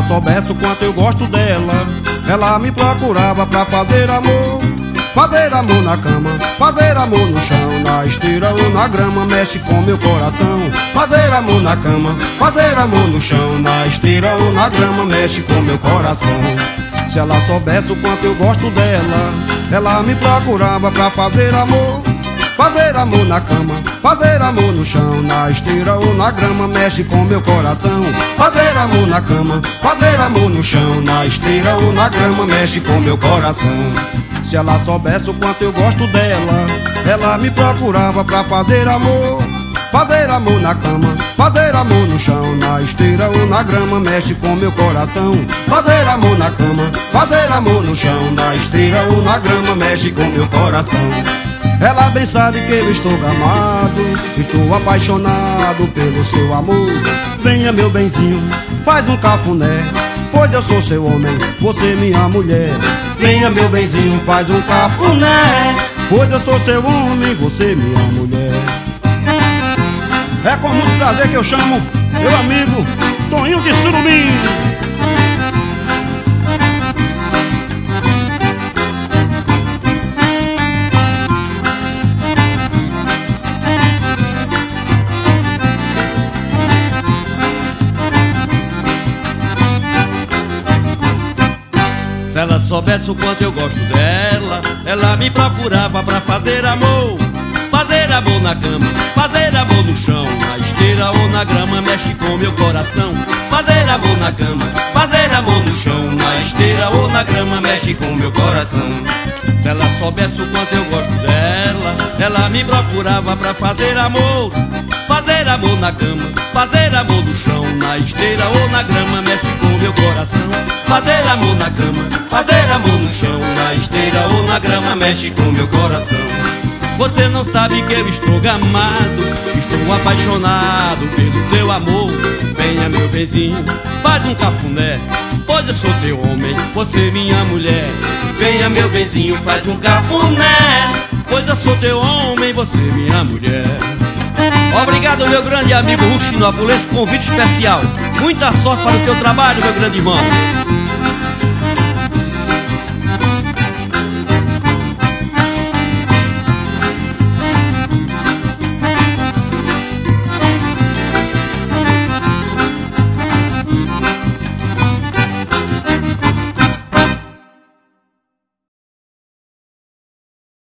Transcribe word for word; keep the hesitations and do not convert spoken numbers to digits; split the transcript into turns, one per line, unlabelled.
soubesse o quanto eu gosto dela, ela me procurava pra fazer amor. Fazer amor na cama, fazer amor no chão, na esteira ou na grama, mexe com meu coração. Fazer amor na cama, fazer amor no chão, na esteira ou na grama, mexe com meu coração. Se ela soubesse o quanto eu gosto dela, ela me procurava pra fazer amor. Fazer amor na cama, fazer amor no chão, na esteira ou na grama, mexe com meu coração. Fazer amor na cama, fazer amor no chão, na esteira ou na grama, mexe com meu coração. Se ela soubesse o quanto eu gosto dela, ela me procurava pra fazer amor. Fazer amor na cama, fazer amor no chão, na esteira ou na grama, mexe com meu coração. Fazer amor na cama, fazer amor no chão, na esteira ou na grama, mexe com meu coração. Ela bem sabe que eu estou gamado, estou apaixonado pelo seu amor. Venha meu benzinho, faz um cafuné, pois eu sou seu homem, você minha mulher. Venha meu benzinho, faz um cafuné, pois eu sou seu homem, você minha mulher. É com muito prazer que eu chamo meu amigo Toninho de Surubim.
Se ela soubesse o quanto eu gosto dela, ela me procurava pra fazer amor. Fazer amor na cama, fazer amor no chão, na esteira ou na grama, mexe com meu coração. Fazer amor na cama, fazer amor no chão, na esteira ou na grama, mexe com meu coração. Se ela soubesse o quanto eu gosto dela, ela me procurava pra fazer amor. Fazer amor na cama, fazer amor no chão, na esteira ou na grama, mexe com meu coração. Fazer amor na cama, fazer amor no chão, na esteira ou na grama, mexe com meu coração. Você não sabe que eu estou gamado, estou apaixonado pelo teu amor. Venha meu benzinho, faz um cafuné, pois eu sou teu homem, você minha mulher. Venha meu benzinho, faz um cafuné, pois eu sou teu homem, você minha mulher. Obrigado meu grande amigo Ruxinó por esse convite especial. Muita sorte para o teu trabalho, meu grande irmão.